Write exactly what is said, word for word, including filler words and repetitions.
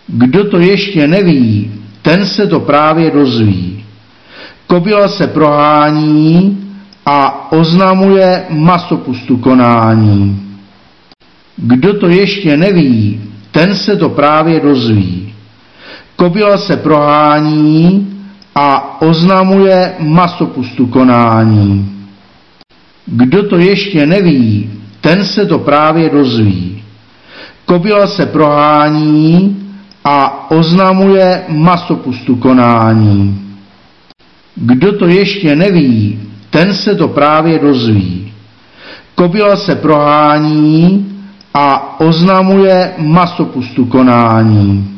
Kdo to ještě neví, ten se to právě dozví. Kobila se prohání a oznamuje masopustu konání. Kdo to ještě neví, ten se to právě dozví. Kobila se prohání a oznamuje masopustu konání. Kdo to ještě neví, ten se to právě dozví. Kobila se prohání a oznamuje masopustu konání. Kdo to ještě neví, ten se to právě dozví. Kobila se prohání a oznamuje masopustu konání.